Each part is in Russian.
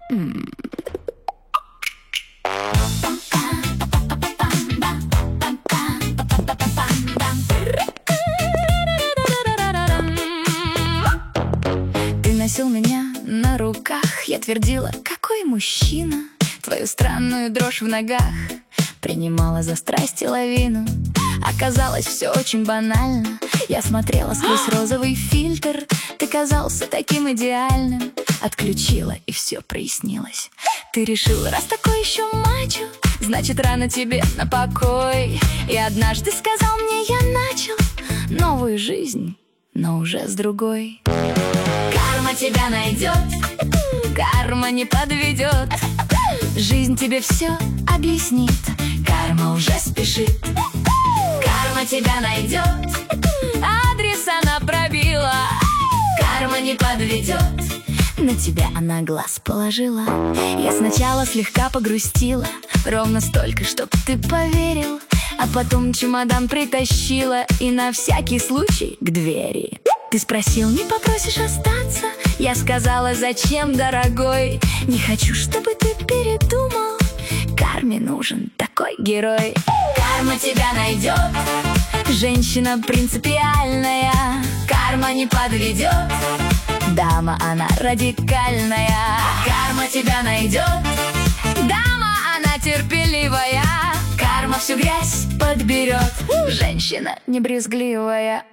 Ты носил меня на руках, я твердила, какой мужчина. Твою странную дрожь в ногах принимала за страсти лавину. Оказалось, все очень банально. Я смотрела сквозь розовый фильтр. Ты казался таким идеальным. Отключила, и все прояснилось. Ты решила, раз такой еще мачо, значит, рано тебе на покой. И однажды сказал мне, я начал новую жизнь, но уже с другой. Карма тебя найдет, карма не подведет. Жизнь тебе все объяснит, карма уже спешит. Карма тебя найдет, адрес она пробила. Карма не подведет, на тебя она глаз положила. Я сначала слегка погрустила, ровно столько, чтоб ты поверил. А потом чемодан притащила и на всякий случай к двери. Ты спросил, не попросишь остаться? Я сказала, зачем, дорогой? Не хочу, чтобы ты передумал. Карме нужен такой герой. Карма тебя найдет, женщина принципиальная. Карма не подведет, дама она радикальная. Карма тебя найдет, дама она терпеливая. Карма всю грязь подберет, женщина не брезгливая.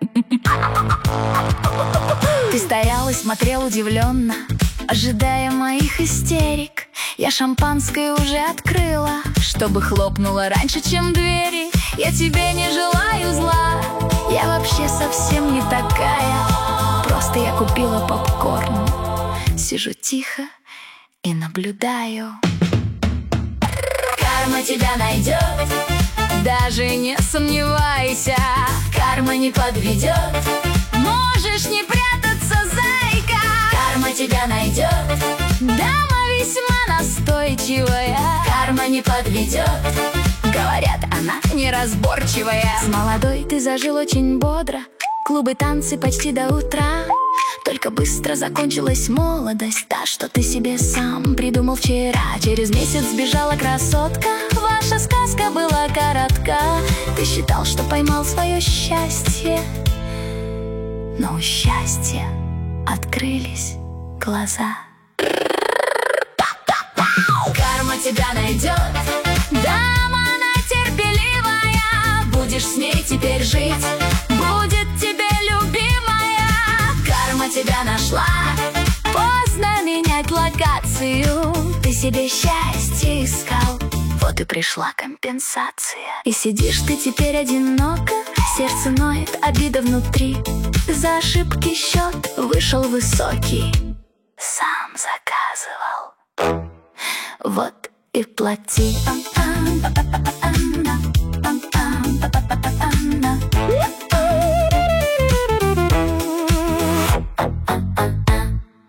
Ты стоял и смотрел удивленно, ожидая моих истерик. Я шампанское уже открыла, чтобы хлопнуло раньше, чем двери. Я тебе не желаю зла, я вообще совсем не такая. Просто я купила попкорн, сижу тихо и наблюдаю. Карма тебя найдет, даже не сомневайся. Карма не подведет, можешь не прятаться, зайка. Карма тебя найдет, дама весьма настойчивая. Карма не подведет, говорят, она неразборчивая. С молодой ты зажил очень бодро, клубы, танцы почти до утра. Только быстро закончилась молодость, та, что ты себе сам придумал вчера. Через месяц сбежала красотка, ваша сказка была коротка. Ты считал, что поймал свое счастье, но у счастья открылись глаза. Карма тебя найдет, дама она терпеливая. Будешь с ней теперь жить, будет тебе любимая. Карма тебя нашла, поздно менять локацию. Ты себе счастье искал, вот и пришла компенсация. И сидишь ты теперь одиноко, сердце ноет, обида внутри. За ошибки счет вышел высокий, сам заказывал, вот и плати.